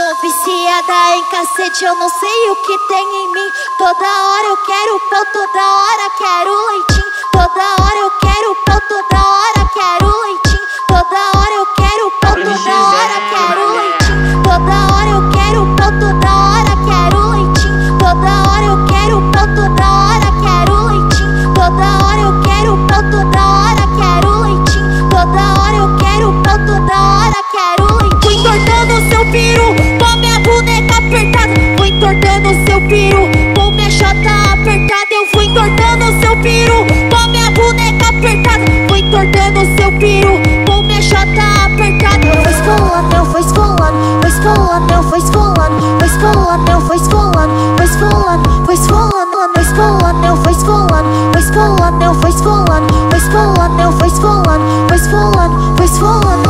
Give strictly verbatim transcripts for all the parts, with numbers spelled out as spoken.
Viciada em cacete, eu não sei o que tem em mim. Toda hora eu quero pão, toda hora quero leitinho. Toda hora eu quero pão, toda hora quero leitinho. Toda hora eu quero pão, toda hora quero leitinho. Toda hora eu quero pão, toda hora quero leitinho. Toda hora eu quero pão, toda hora quero leitinho. Toda hora eu quero pão, toda hora quero leitinho. Toda hora eu quero pão, toda hora quero leitinho. Fui entortando seu peru com minha boneca apertada. Fui entortando seu peru com minha chota apertada. Eu fui entortando seu peru com minha boneca apertada. Fui entortando seu peru com minha chota apertada. Eu fui esfolando, eu fui esfolando, fui esfolando, eu fui esfolando, fui esfolando, eu fui esfolando, fui esfolando, fui esfolando, fui esfolando, eu fui esfolando, fui esfolando, eu fui esfolando, fui esfolando, eu fui esfolando, fui esfolando, fui esfolando.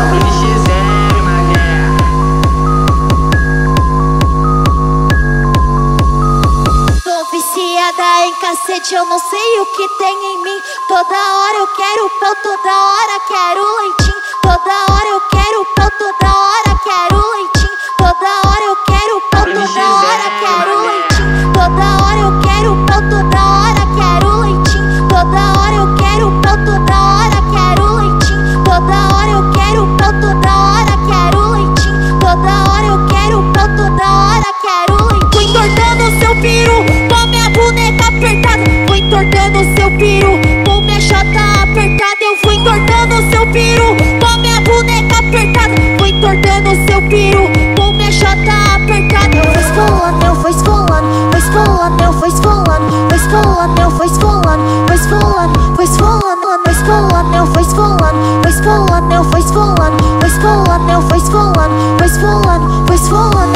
Viciada em cacete, eu não sei o que tem em mim. Toda hora eu quero pão, toda hora quero leitinho. Toda hora eu quero pão, toda hora quero leitinho. Toda hora eu quero pão, toda hora quero leitinho. Toda hora eu quero pão, toda hora quero leitinho. Toda hora eu quero pão, toda hora quero leitinho. Toda hora eu quero pão, toda hora quero leitinho. Toda hora eu quero pão, toda hora quero leitinho. Fui entortando seu peru com minha boneca apertada. Fui entortando seu peru com minha chota apertada. Eu fui entortando seu peru com minha boneca apertada. Fui entortando seu peru com minha chota apertada. Eu fui esfolando, eu fui esfolando, fui esfolando, eu fui esfolando, fui esfolando, eu fui esfolando, fui esfolando, fui esfolando, fui esfolando, eu fui esfolando, fui esfolando, eu fui esfolando, fui esfolando, eu fui esfolando, fui esfolando, fui esfolando.